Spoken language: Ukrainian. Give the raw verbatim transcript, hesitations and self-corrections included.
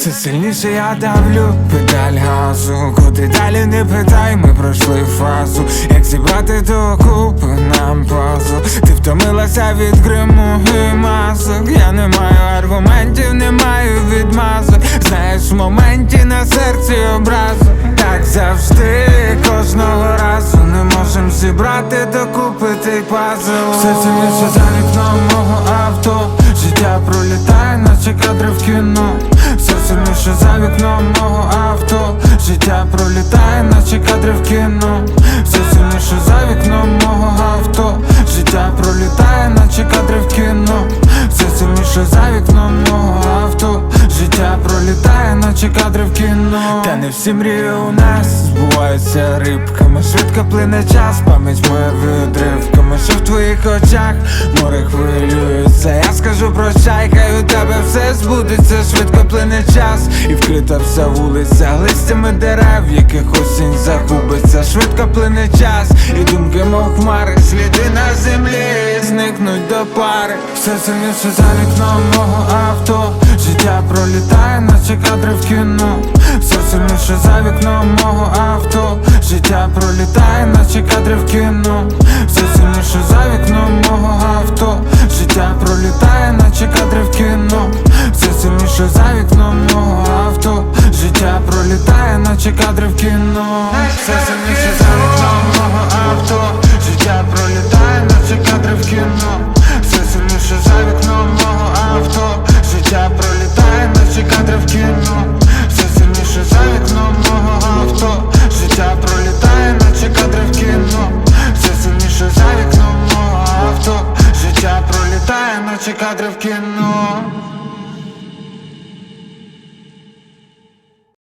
Все сильніше я давлю педаль газу. Куди далі не питай, ми пройшли фазу. Як зібрати докупи нам пазл. Ти втомилася від гриму і масок. Я не маю аргументів, не маю відмазок. Знаєш, в моменті на серці образу. Так завжди, кожного разу. Не можем зібрати докупи той пазл. Все сильніше за вікном мого авто. Життя пролітає, наче кадри в кіно. Все сильніше за вікном мого авто. Життя пролітає, наче кадри в кіно. Все сильніше за вікном мого авто. Життя пролітає, наче кадри в кіно. Все сильніше за вікном мого авто. Життя пролітає, наче кадри в кіно. Та не всі мрії у нас збуваються рибками. Швидко плине час, пам'ять моя відривками. Що в твоїх очах море хвилюється. Я скажу прощай, хай у тебе все збудеться. Швидко плине час і вкрита вся вулиця листями дерев, яких осінь загубиться. Швидко плине час і думки мов хмари. Сліди на землі зникнуть до пари. Все сильніше за вікном мого авто. Життя пролітає, наче кадри в кіно. Все сильніше за вікном мого авто. Життя пролітає, наче кадри в кіно.